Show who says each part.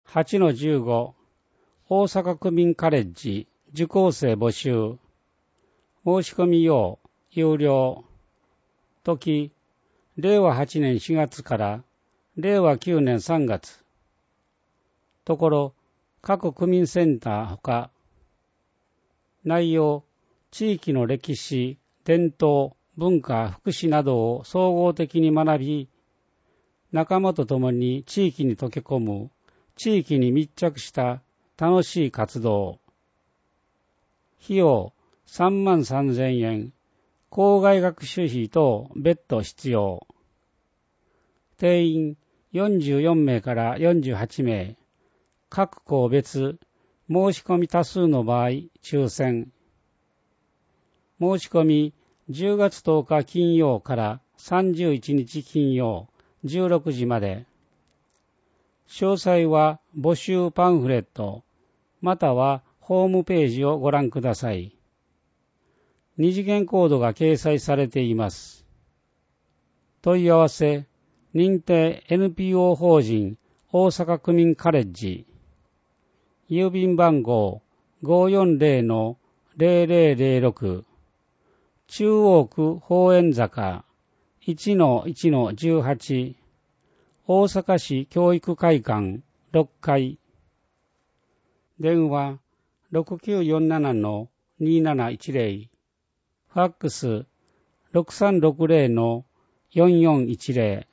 Speaker 1: 8-15 大阪区民カレッジ受講生募集。申し込み用有料。時令和8年4月から令和9年3月。ところ各区民センターほか。内容地域の歴史、伝統、文化、福祉などを総合的に学び、仲間と共に地域に溶け込む、地域に密着した楽しい活動。費用33,000円、校外学習費等別途必要。定員44名から48名、各校別、申し込み多数の場合、抽選。申し込み10月10日金曜から31日金曜16時まで。詳細は募集パンフレット、またはホームページをご覧ください。二次元コードが掲載されています。問い合わせ、認定 NPO 法人大阪区民カレッジ。郵便番号 540-0006 中央区宝円坂 1-1-18 大阪市教育会館6階。電話 6947-2710 ファックス 6360-4410